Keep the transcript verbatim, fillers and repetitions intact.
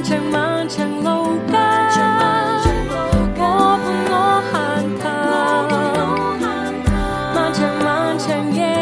長漫長路間，我伴我閒談，漫長漫長夜。